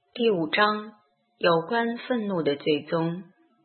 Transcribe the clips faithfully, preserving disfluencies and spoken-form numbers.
第五章，有关愤怒的最终。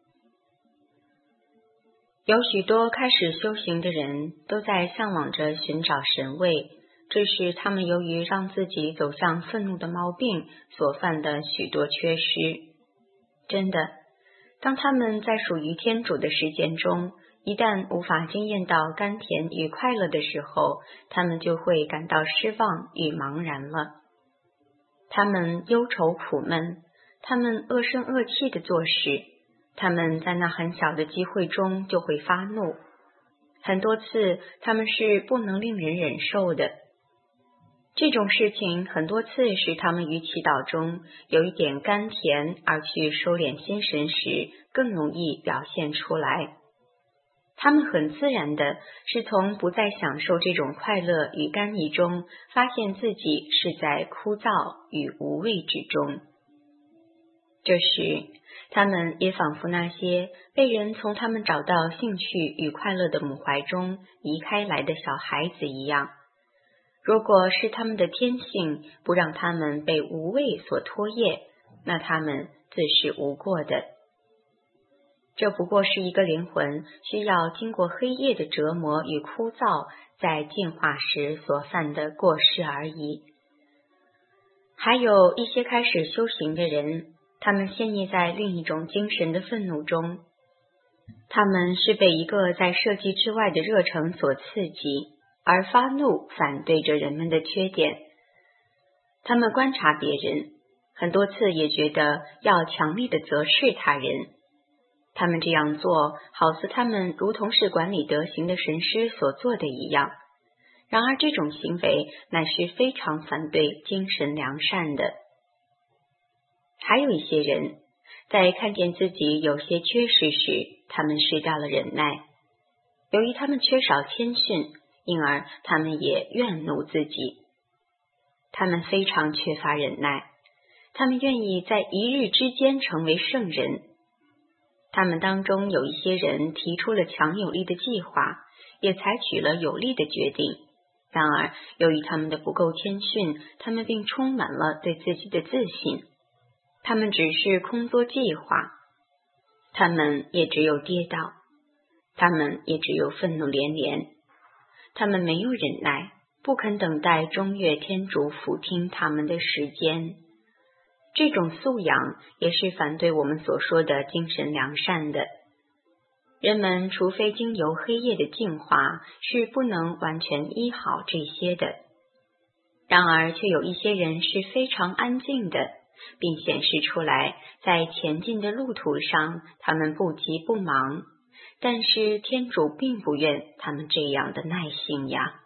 有许多开始修行的人都在向往着寻找神位，这是他们由于让自己走向愤怒的毛病所犯的许多缺失。真的，当他们在属于天主的实践中，一旦无法经验到甘甜与快乐的时候，他们就会感到失望与茫然了。他们忧愁苦闷，他们恶声恶气地做事，他们在那很小的机会中就会发怒，很多次他们是不能令人忍受的。这种事情很多次使他们于祈祷中有一点甘甜而去收敛心神时更容易表现出来。他们很自然的是从不再享受这种快乐与甘饴中，发现自己是在枯燥与无味之中。这时，他们也仿佛那些被人从他们找到兴趣与快乐的母怀中移开来的小孩子一样。如果是他们的天性不让他们被无味所拖曳，那他们自是无过的。这不过是一个灵魂需要经过黑夜的折磨与枯燥，在进化时所犯的过失而已。还有一些开始修行的人，他们陷溺在另一种精神的愤怒中，他们是被一个在设计之外的热诚所刺激，而发怒反对着人们的缺点。他们观察别人，很多次也觉得要强力的责斥他人。他们这样做，好似他们如同是管理德行的神师所做的一样。然而这种行为乃是非常反对精神良善的。还有一些人，在看见自己有些缺失时，他们失掉了忍耐。由于他们缺少谦逊，因而他们也怨怒自己。他们非常缺乏忍耐，他们愿意在一日之间成为圣人。他们当中有一些人提出了强有力的计划，也采取了有力的决定。然而，由于他们的不够谦逊，他们并充满了对自己的自信。他们只是空作计划，他们也只有跌倒，他们也只有愤怒连连。他们没有忍耐，不肯等待中岳天主俯听他们的时间。这种素养也是反对我们所说的精神良善的。人们除非经由黑夜的净化，是不能完全医好这些的。然而却有一些人是非常安静的，并显示出来在前进的路途上他们不急不忙，但是天主并不愿他们这样的耐性呀。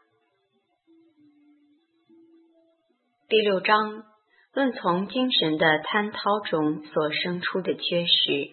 第六章，论从精神的贪滔中所生出的缺失。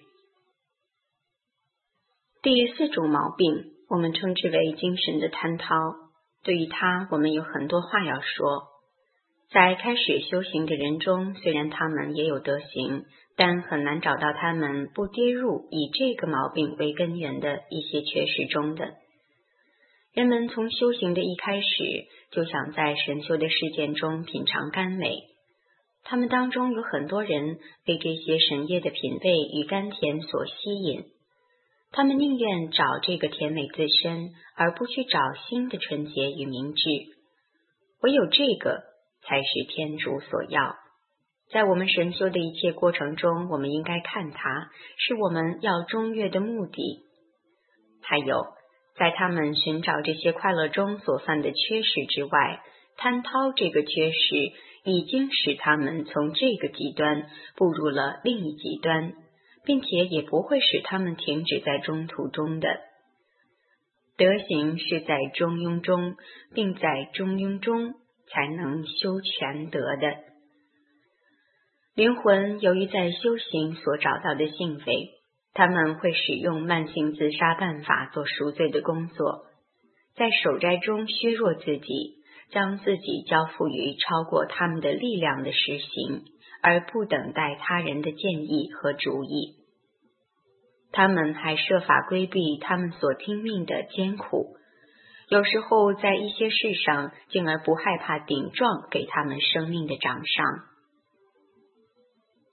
第四种毛病，我们称之为精神的贪滔。对于它，我们有很多话要说。在开始修行的人中，虽然他们也有德行，但很难找到他们不跌入以这个毛病为根源的一些缺失中的。人们从修行的一开始，就想在神修的事件中品尝甘美。他们当中有很多人被这些神业的品味与甘甜所吸引，他们宁愿找这个甜美自身，而不去找新的纯洁与明智。唯有这个才是天主所要。在我们神修的一切过程中，我们应该看它，是我们要中悦的目的。还有，在他们寻找这些快乐中所犯的缺失之外，贪滔这个缺失已经使他们从这个极端步入了另一极端，并且也不会使他们停止在中途中的。德行是在中庸中，并在中庸中才能修全德的。灵魂由于在修行所找到的性味，他们会使用慢性自杀办法做赎罪的工作，在守斋中削弱自己，将自己交付于超过他们的力量的实行，而不等待他人的建议和主意。他们还设法规避他们所听命的艰苦，有时候在一些事上竟而不害怕顶撞给他们生命的掌上。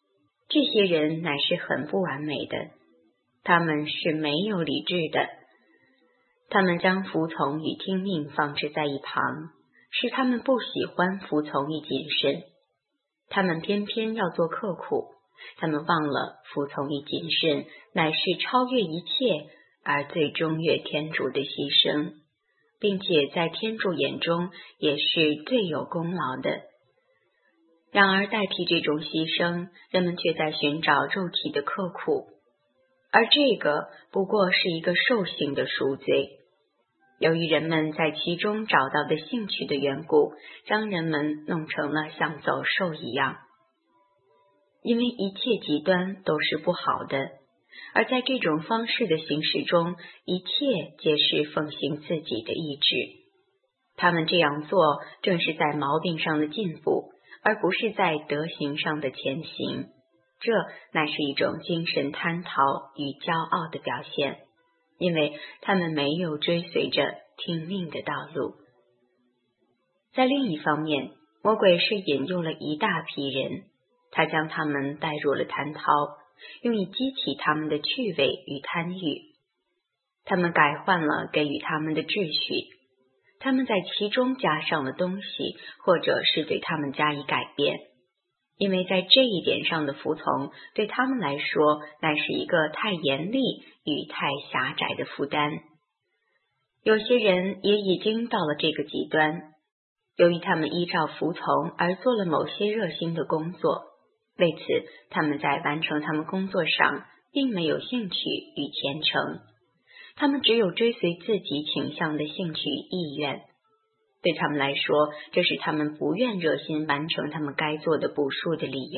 这些人乃是很不完美的，他们是没有理智的，他们将服从与听命放置在一旁，是他们不喜欢服从与谨慎，他们偏偏要做刻苦，他们忘了服从与谨慎乃是超越一切而最忠越天主的牺牲，并且在天主眼中也是最有功劳的。然而代替这种牺牲，人们却在寻找肉体的刻苦，而这个不过是一个兽性的赎罪。由于人们在其中找到的兴趣的缘故，将人们弄成了像走兽一样。因为一切极端都是不好的，而在这种方式的行事中，一切皆是奉行自己的意志。他们这样做正是在毛病上的进步，而不是在德行上的前行，这乃是一种精神贪陶与骄傲的表现，因为他们没有追随着听命的道路。在另一方面，魔鬼是引诱了一大批人，他将他们带入了贪陶，用以激起他们的趣味与贪欲。他们改换了给予他们的秩序，他们在其中加上了东西，或者是对他们加以改变，因为在这一点上的服从对他们来说乃是一个太严厉与太狭窄的负担。有些人也已经到了这个极端，由于他们依照服从而做了某些热心的工作，为此他们在完成他们工作上并没有兴趣与虔诚，他们只有追随自己倾向的兴趣与意愿。对他们来说，这是他们不愿热心完成他们该做的补数的理由。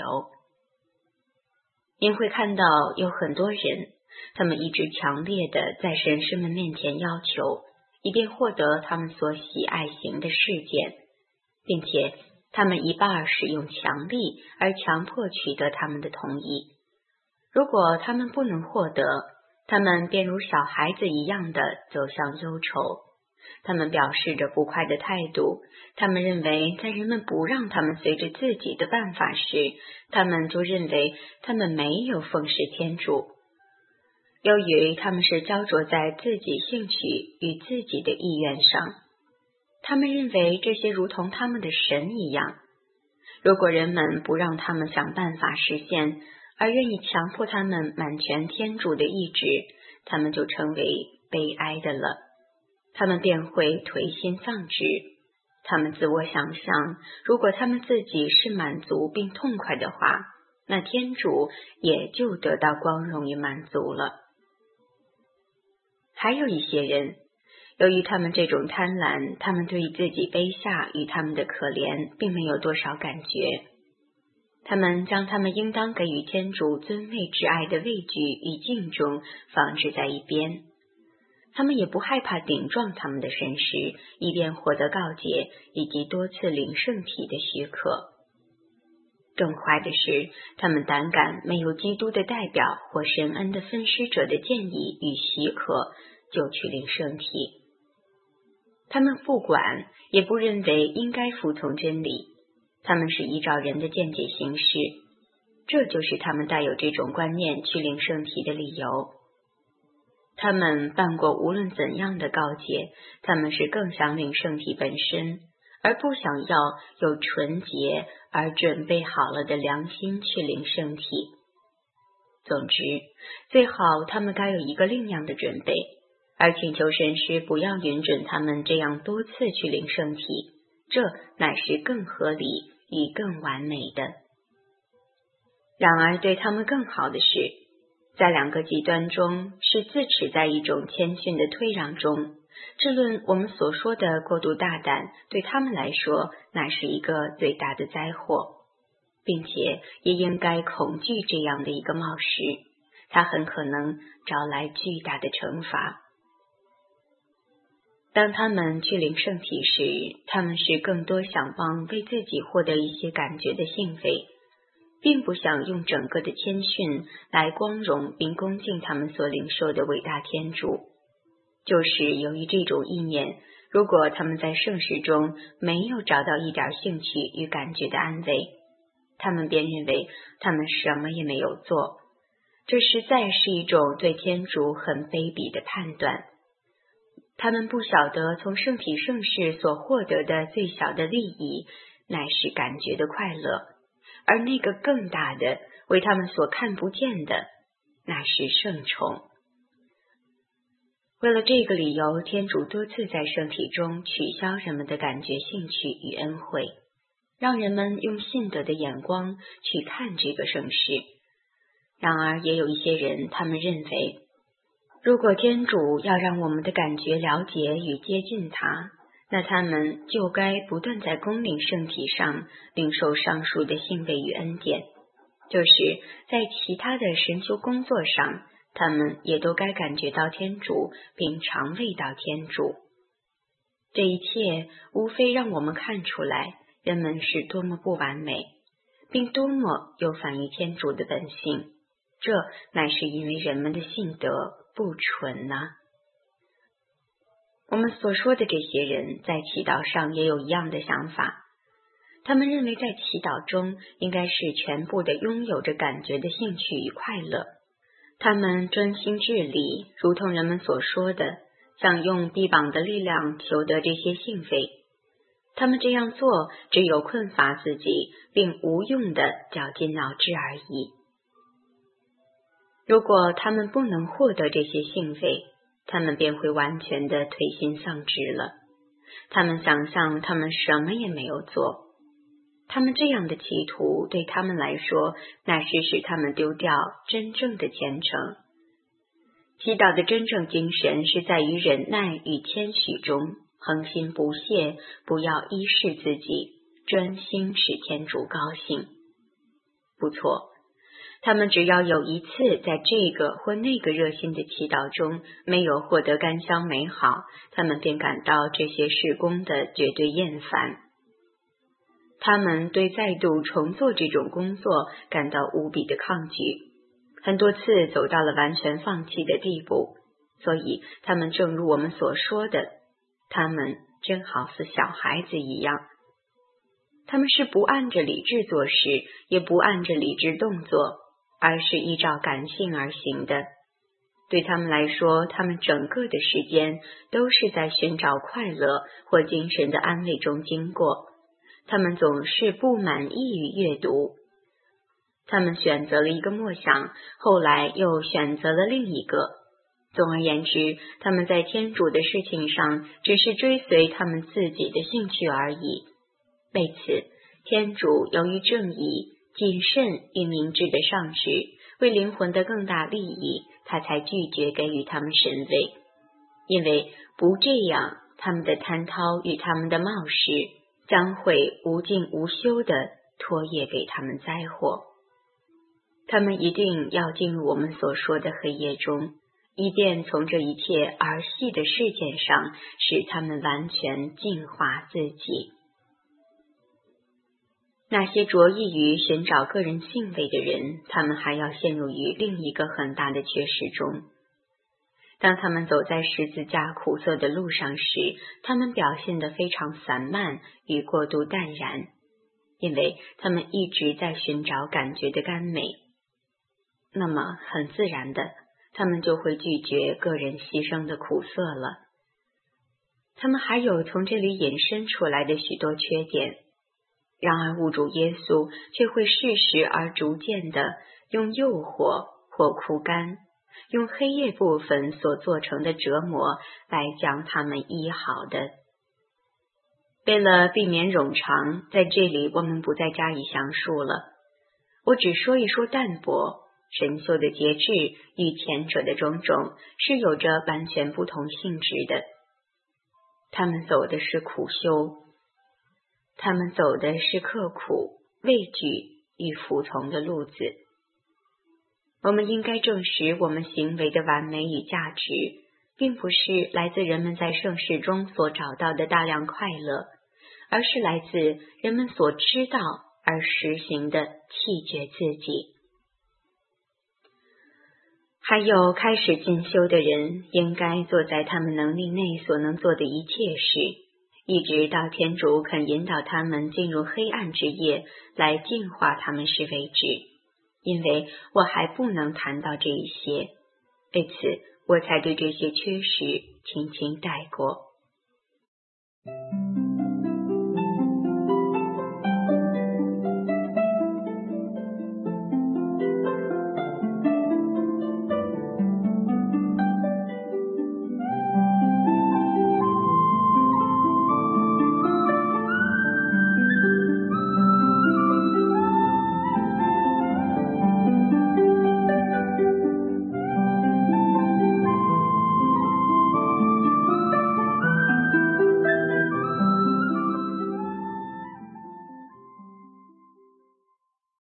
您会看到有很多人，他们一直强烈的在神师们面前要求，以便获得他们所喜爱行的事件，并且他们一半使用强力而强迫取得他们的同意。如果他们不能获得，他们便如小孩子一样的走向忧愁。他们表示着不快的态度，他们认为在人们不让他们随着自己的办法时，他们就认为他们没有奉事天主。由于他们是焦灼在自己兴趣与自己的意愿上，他们认为这些如同他们的神一样。如果人们不让他们想办法实现，而愿意强迫他们满全天主的意志，他们就成为悲哀的了。他们便会颓心丧志。他们自我想象，如果他们自己是满足并痛快的话，那天主也就得到光荣与满足了。还有一些人，由于他们这种贪婪，他们对于自己卑下与他们的可怜并没有多少感觉。他们将他们应当给予天主尊位之爱的畏惧与敬重放置在一边，他们也不害怕顶撞他们的神师，以便获得告诫以及多次领圣体的许可。更坏的是，他们胆敢没有基督的代表或神恩的分施者的建议与许可就去领圣体。他们不管，也不认为应该服从真理，他们是依照人的见解行事，这就是他们带有这种观念去领圣体的理由。他们办过无论怎样的告诫，他们是更想领圣体本身，而不想要有纯洁而准备好了的良心去领圣体。总之，最好他们该有一个另样的准备，而请求神师不要允准他们这样多次去领圣体，这乃是更合理与更完美的。然而对他们更好的是，在两个极端中是自持在一种谦逊的退让中，这论我们所说的过度大胆，对他们来说乃是一个最大的灾祸，并且也应该恐惧这样的一个冒失，它很可能招来巨大的惩罚。当他们去领圣体时，他们是更多想望为自己获得一些感觉的兴奋，并不想用整个的谦逊来光荣并恭敬他们所领受的伟大天主。就是由于这种意念，如果他们在圣事中没有找到一点兴趣与感觉的安慰， 他们便认为他们什么也没有做。这实在是一种对天主很卑鄙的判断。他们不晓得从圣体圣事所获得的最小的利益乃是感觉的快乐，而那个更大的为他们所看不见的那是圣宠。为了这个理由，天主多次在圣体中取消人们的感觉兴趣与恩惠，让人们用信德的眼光去看这个圣事。然而也有一些人，他们认为如果天主要让我们的感觉了解与接近他，那他们就该不断在恭领圣体上领受上述的信慰与恩典，就是在其他的神修工作上，他们也都该感觉到天主并尝味到天主。这一切无非让我们看出来人们是多么不完美，并多么有反于天主的本性，这乃是因为人们的信德不纯呢、啊。我们所说的这些人在祈祷上也有一样的想法，他们认为在祈祷中应该是全部的拥有着感觉的兴趣与快乐。他们专心致力，如同人们所说的，想用臂膀的力量求得这些兴奋。他们这样做只有困乏自己，并无用的绞尽脑汁而已。如果他们不能获得这些兴奋，他们便会完全的推心丧志了。他们想象他们什么也没有做，他们这样的企图对他们来说，那是使他们丢掉真正的虔诚。祈祷的真正精神是在于忍耐与谦虚中，恒心不懈，不要依恃自己，专心使天主高兴。不错，他们只要有一次在这个或那个热心的祈祷中没有获得甘香美好，他们便感到这些事工的绝对厌烦。他们对再度重做这种工作感到无比的抗拒，很多次走到了完全放弃的地步。所以他们正如我们所说的，他们真好似小孩子一样。他们是不按着理智做事，也不按着理智动作，而是依照感性而行的。对他们来说，他们整个的时间都是在寻找快乐或精神的安慰中经过。他们总是不满意于阅读，他们选择了一个默想，后来又选择了另一个。总而言之，他们在天主的事情上只是追随他们自己的兴趣而已。为此，天主由于正义、谨慎与明智的上旨，为灵魂的更大利益，他才拒绝给予他们神位，因为不这样，他们的贪滔与他们的冒失将会无尽无休地拖曳给他们灾祸。他们一定要进入我们所说的黑夜中，以便从这一切儿戏的事件上使他们完全净化自己。那些着意于寻找个人兴味的人，他们还要陷入于另一个很大的缺失中。当他们走在十字架苦涩的路上时，他们表现得非常散漫与过度淡然，因为他们一直在寻找感觉的甘美。那么很自然的，他们就会拒绝个人牺牲的苦涩了。他们还有从这里引申出来的许多缺点，然而物主耶稣却会适时而逐渐地用诱惑或枯干，用黑夜部分所做成的折磨来将他们医好的。为了避免冗长，在这里我们不再加以详述了，我只说一说淡泊。神修的节制与前者的种种是有着完全不同性质的。他们走的是苦修，他们走的是刻苦、畏惧与服从的路子。我们应该证实我们行为的完美与价值，并不是来自人们在圣事中所找到的大量快乐，而是来自人们所知道而实行的弃绝自己。还有开始进修的人，应该做在他们能力内所能做的一切事， 一直到天主肯引导他们进入黑暗之夜来净化他们时为止，因为我还不能谈到这一些，为此我才对这些缺失轻轻带过。